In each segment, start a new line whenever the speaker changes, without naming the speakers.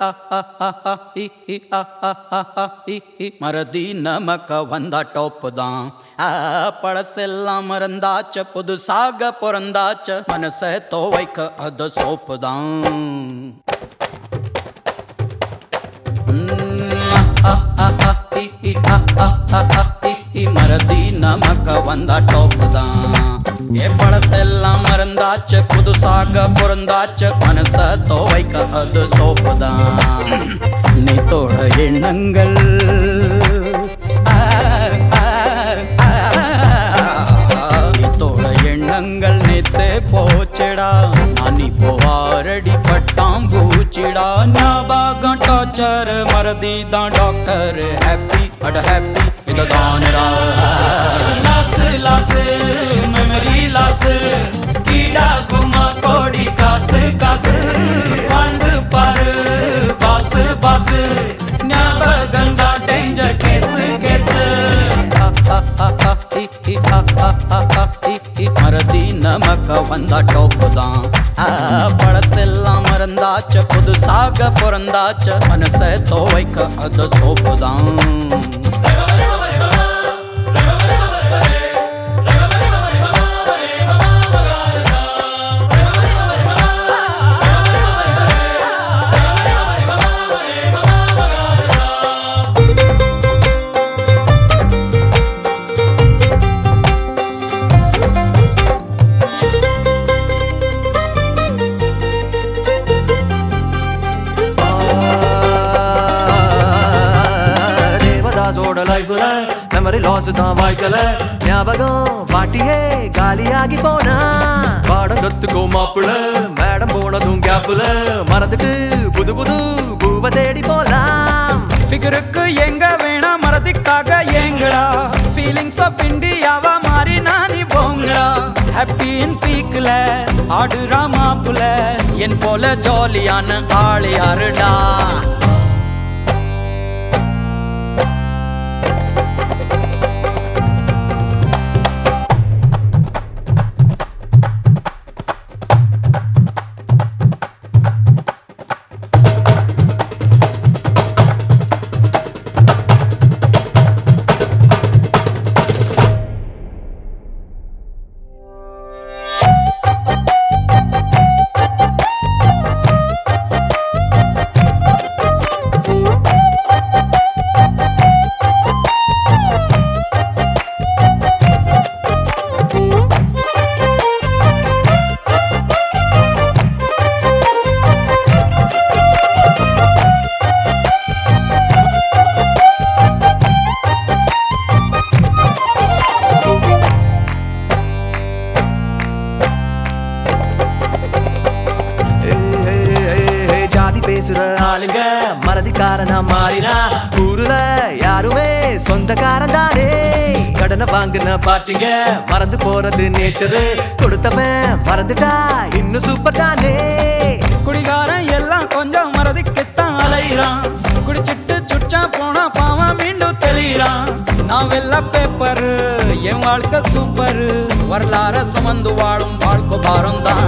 மறதி நமக்கு வந்தா டோப்பு தான். பழசெல்லாம் மறந்தாச்ச, புதுசாக பிறந்தாச்ச, மனசை துவைக்க அது சோப்பு தான். மறதி நமக்கு வந்தா டோப்பு தான். பழசெல்லாம் மறந்தாச்சு, புதுசாக பிறந்தாச்சு, மனச துவைக்க அது சோப்பு தான். நீத்தோட எண்ணங்கள் நீத்தோட எண்ணங்கள் நேத்தே போச்சடா. நான் இப்போ ஆரடி பட்டாம் பூச்சிடா. ஞாபகம் டார்ச்சர், மறதி தான் டாக்டர். ஹாப்பி அட ஹாப்பி இதுதானடா. லாசு லாசு மெமரி லாசு, கீடா குமா கோடி காசு காசு, வாழ்ந்து பாரு பாசு பாசு, ஞாபகம் தான் டேஞ்சர் கேசு கேசு. மறதி நமக்கு வந்தா டோப்பு தான். பழசெல்லாம் மறந்தாச்ச, புதுசாக பிறந்தாச்ச, மனசை துவைக்க அது சோப்பு தான்.
லைஃப்ல மெமரி லாஸ் தான் வாய்க்கல. ஞாபகம் பாட்டியே காலியாகி போனா. பாடம் கத்துக்கோ மாப்பிள, மேடம் போனதும் கேப்ல மறந்துட்டு புது புது பூவ தேடி போலாம்.
ஃபிகருக்கு எங்க வேணா மறதிக்காக ஏங்கடா. ஃபீலிங்ஸ் ஆஃப் இந்தியாவா மாறி நானி போங்கடா. ஹாப்பியின் பீக்ல ஆடுறா மாப்புல, என் போல ஜாலியான ஆள் யாருடா.
பேசுற ஆளுங்க மறதிக்காரனா மாறினா. ஊருல யாருமே சொந்தக்காரன் தானே. கடனை வாங்கின பாட்டிங்க மறந்து போறது நேச்சரு. கொடுத்தவன் மறந்துட்டா இன்னும் சூப்பர் தானே.
குடிகாரன் எல்லாம் கொஞ்சம் மறதிக்குத்தான் அலையிறான். குடிச்சிட்டு சுற்றா போனா பாவம் மீண்டும் தெளிறான். நான் வெள்ள பேப்பரு, என் வாழ்க்கை சூப்பரு. வரலாற சுமந்து வாழும் வாழ்க்கை பாரம் தான்.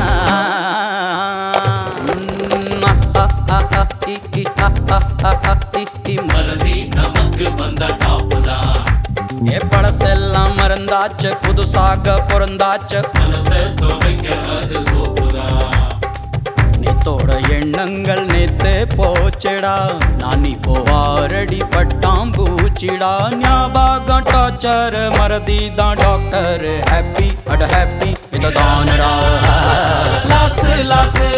மறதி நமக்கு வந்த டாப்பு தான்.
பழசெல்லாம் மறந்தாச்சு, புதுசாக பிறந்தாச்சு,
மனசை துவைக்க அது சோப்பு தான்.
நீத்தோட எண்ணங்கள் நேத்தே போச்சடா. நான் இப்போ ஆரடி பட்டாம் பூச்சிடா. ஞாபகம் டார்ச்சர், மறதி தான் டாக்டர். ஹாப்பி அட ஹாப்பி இதுதானடா. Loss loss